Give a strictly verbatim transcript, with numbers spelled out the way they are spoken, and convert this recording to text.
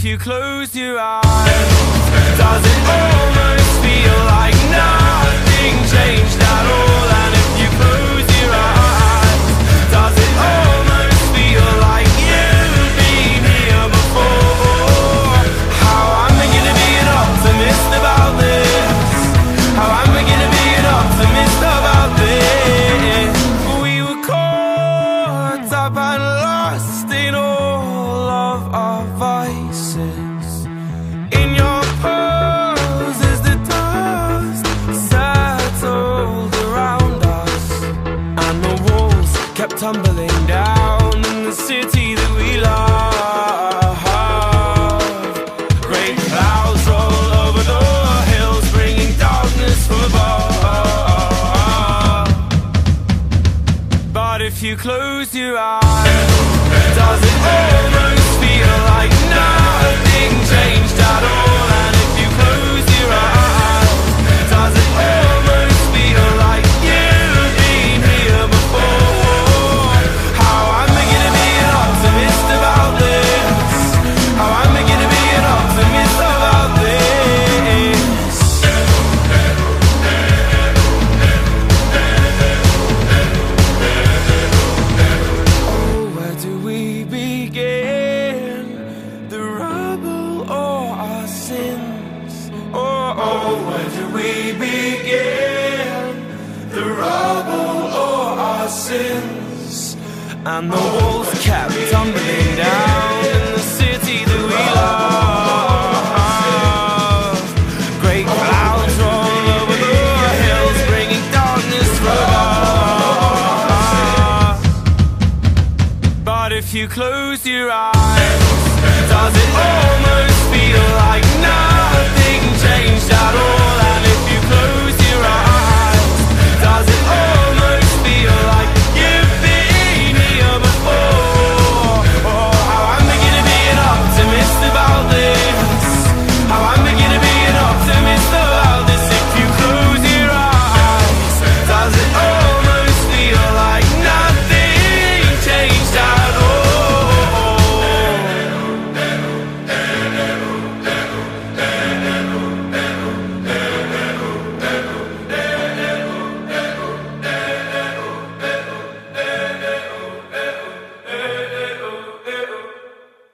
if you close your eyes, does it almost feel like nothing changed at all? And if you close your eyes, does it almost feel like you've been here before? How am I gonna be an optimist about this? How am I gonna be an optimist about this? We were caught up and lost in all of our vices. In your pose as the dust settled around us, and the walls kept tumbling down in the city that we love. Great clouds roll over the hills, bringing darkness from above. But if you close your eyes, does it almost feel like nothing changed at all? And if you close your eyes, does it almost feel like you've been here before? How am I gonna be an optimist about this? How am I gonna be an optimist about this? Oh, where do we begin? The rubble or our sins? Oh, oh, where do we begin? The rubble or our sins? And the walls kept tumbling down in the city that we love. Great clouds roll over the hills, bringing darkness from above. But if you close your eyes, does it almost feel like nothing changed at all? And if you close your eyes, does it